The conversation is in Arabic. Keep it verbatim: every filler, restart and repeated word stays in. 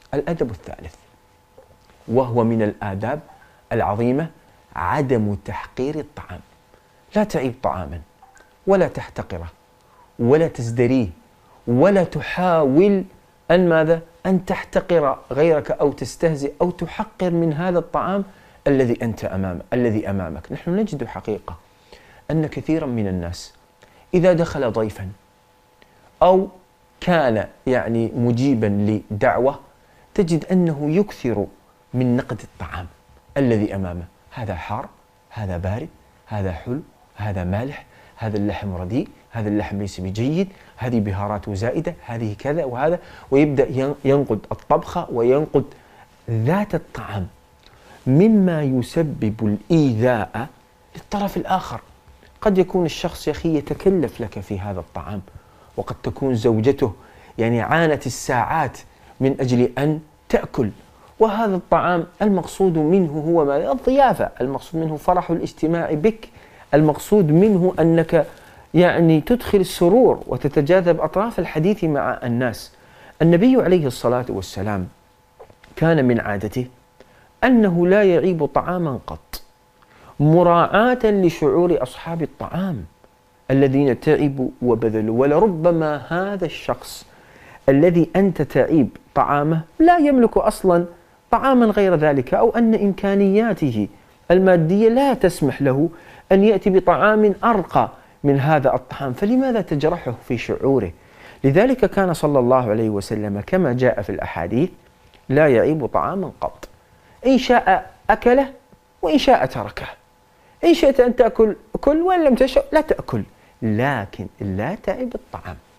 الأدب الثالث، وهو من الآداب العظيمة، عدم تحقير الطعام. لا تعيب طعاما ولا تحتقره ولا تزدريه ولا تحاول أن ماذا؟ أن تحتقر غيرك أو تستهزئ أو تحقر من هذا الطعام الذي أنت أمامه الذي أمامك. نحن نجد حقيقة أن كثيرا من الناس إذا دخل ضيفا أو كان يعني مجيبا لدعوة تجد أنه يكثر من نقد الطعام الذي أمامه. هذا حار، هذا بارد، هذا حلو، هذا مالح، هذا اللحم رديء، هذا اللحم ليس بجيد، هذه بهاراته زائدة، هذه كذا وهذا، ويبدأ ينقد الطبخة وينقد ذات الطعام، مما يسبب الإيذاء للطرف الآخر. قد يكون الشخص يا أخي يتكلف لك في هذا الطعام، وقد تكون زوجته يعني عانت الساعات من أجل أن تأكل، وهذا الطعام المقصود منه هو ماذا؟ الضيافة، المقصود منه فرح الاجتماع بك، المقصود منه أنك يعني تدخل السرور وتتجاذب أطراف الحديث مع الناس. النبي عليه الصلاة والسلام كان من عادته أنه لا يعيب طعاما قط، مراعاة لشعور أصحاب الطعام الذين تعبوا وبذلوا. ولربما هذا الشخص الذي أنت تعيب طعامه لا يملك أصلا طعاما غير ذلك، أو أن إمكانياته المادية لا تسمح له أن يأتي بطعام أرقى من هذا الطعام، فلماذا تجرحه في شعوره؟ لذلك كان صلى الله عليه وسلم كما جاء في الأحاديث لا يعيب طعاما قط، إن شاء أكله وإن شاء تركه، إن شئت أن تأكل كل وإن لم تشأ لا تأكل، لكن لا تعب الطعام.